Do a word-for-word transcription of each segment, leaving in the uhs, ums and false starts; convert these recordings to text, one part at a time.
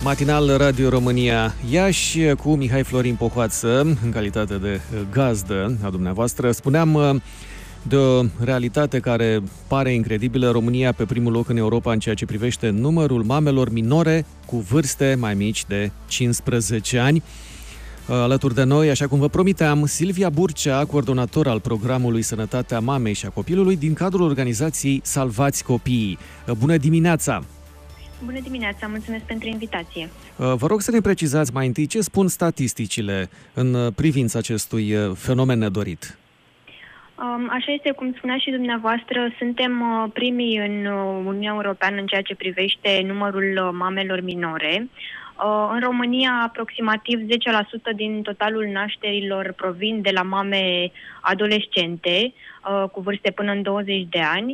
Matinal Radio România Iași cu Mihai Florin Pohoață, în calitate de gazdă a dumneavoastră. Spuneam de o realitate care pare incredibilă. România pe primul loc în Europa în ceea ce privește numărul mamelor minore cu vârste mai mici de cincisprezece ani. Alături de noi, așa cum vă promiteam, Silvia Burcea, coordonator al programului Sănătatea Mamei și a Copilului din cadrul organizației Salvați Copiii. Bună dimineața! Bună dimineața, mulțumesc pentru invitație. Vă rog să ne precizați mai întâi ce spun statisticile în privința acestui fenomen nedorit. Așa este, cum spunea și dumneavoastră, suntem primii în Uniunea Europeană în ceea ce privește numărul mamelor minore. În România, aproximativ zece la sută din totalul nașterilor provin de la mame adolescente cu vârste până în douăzeci de ani.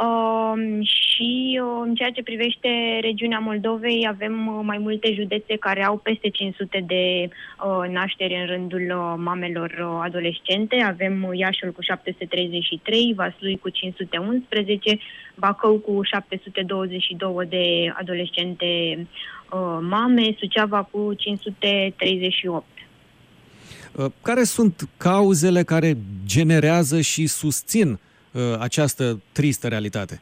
Și în ceea ce privește regiunea Moldovei, avem mai multe județe care au peste cinci sute de nașteri în rândul mamelor adolescente. Avem Iașul cu șapte sute treizeci și trei, Vaslui cu cinci sute unsprezece, Bacău cu șapte sute douăzeci și doi de adolescente mame, Suceava cu cinci sute treizeci și opt. Care sunt cauzele care generează și susțin această tristă realitate?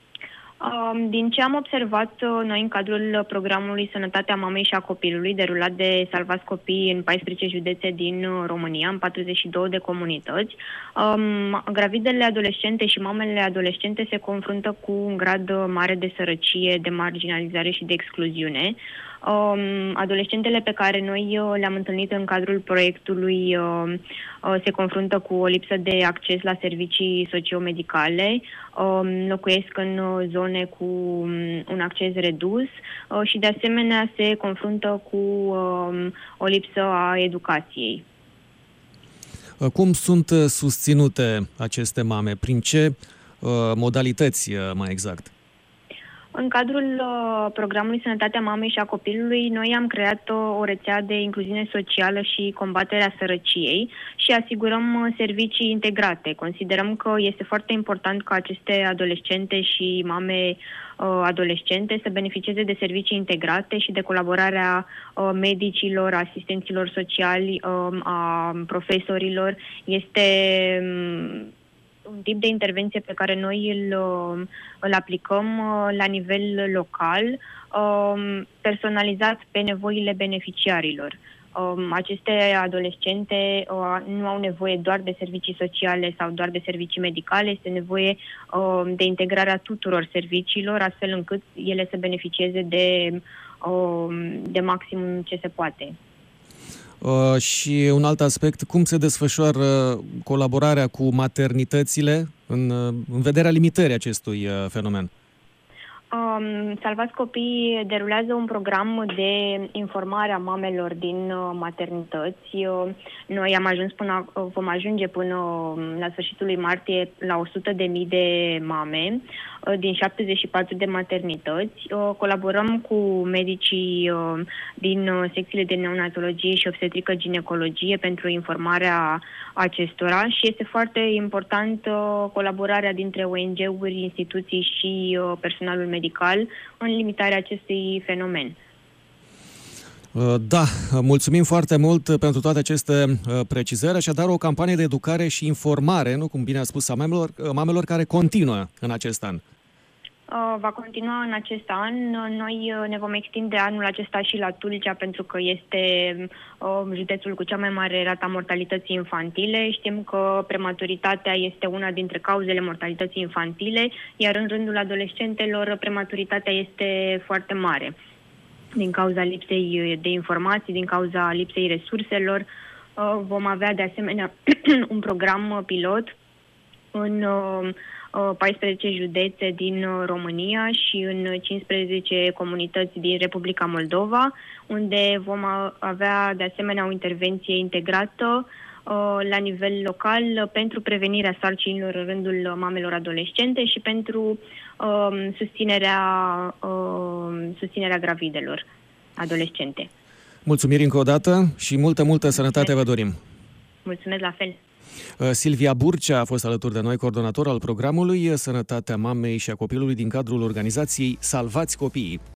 Din ce am observat noi în cadrul programului Sănătatea Mamei și a Copilului, derulat de Salvați Copiii în paisprezece județe din România, în patruzeci și două de comunități, gravidele adolescente și mamele adolescente se confruntă cu un grad mare de sărăcie, de marginalizare și de excluziune. Um, adolescentele pe care noi uh, le-am întâlnit în cadrul proiectului uh, uh, se confruntă cu o lipsă de acces la servicii socio-medicale, uh, locuiesc în uh, zone cu um, un acces redus uh, și de asemenea se confruntă cu uh, o lipsă a educației. Cum sunt susținute aceste mame? Prin ce uh, modalități uh, mai exact? În cadrul uh, programului Sănătatea Mamei și a Copilului, noi am creat o, o rețea de incluziune socială și combaterea sărăciei și asigurăm uh, servicii integrate. Considerăm că este foarte important ca aceste adolescente și mame uh, adolescente să beneficieze de servicii integrate și de colaborarea uh, medicilor, asistenților sociali, uh, a profesorilor. Este um, un tip de intervenție pe care noi îl, îl aplicăm la nivel local, personalizat pe nevoile beneficiarilor. Aceste adolescente nu au nevoie doar de servicii sociale sau doar de servicii medicale, este nevoie de integrarea tuturor serviciilor, astfel încât ele să beneficieze de, de maximum ce se poate. Uh, și un alt aspect, cum se desfășoară colaborarea cu maternitățile în, în vederea limitării acestui uh, fenomen? Um, Salvați Copiii derulează un program de informare a mamelor din uh, maternități. Uh, noi am ajuns până, uh, vom ajunge până uh, la sfârșitul lui martie la o sută de mii de mame uh, din șaptezeci și patru de maternități. Uh, colaborăm cu medicii uh, din uh, secțiile de neonatologie și obstetrică ginecologie pentru informarea acestora și este foarte important uh, colaborarea dintre O N G-uri, instituții și uh, personalul medical în limitarea acestui fenomen. Da, mulțumim foarte mult pentru toate aceste precizări. Așadar, o campanie de educare și informare, nu cum bine a spus, a mamelor, mamelor care continuă în acest an. Va continua în acest an. Noi ne vom extinde anul acesta și la Tulcea, pentru că este uh, județul cu cea mai mare rata mortalității infantile. Știm că prematuritatea este una dintre cauzele mortalității infantile, iar în rândul adolescentelor prematuritatea este foarte mare. Din cauza lipsei de informații, din cauza lipsei resurselor, uh, vom avea de asemenea un program pilot în uh, paisprezece județe din România și în cincisprezece comunități din Republica Moldova, unde vom avea de asemenea o intervenție integrată la nivel local pentru prevenirea sarcinilor în rândul mamelor adolescente și pentru um, susținerea, um, susținerea gravidelor adolescente. Mulțumiri încă o dată și multă, multă sănătate vă dorim! Mulțumesc la fel! Silvia Burcea a fost alături de noi, coordonator al programului Sănătatea Mamei și a Copilului din cadrul organizației Salvați Copiii.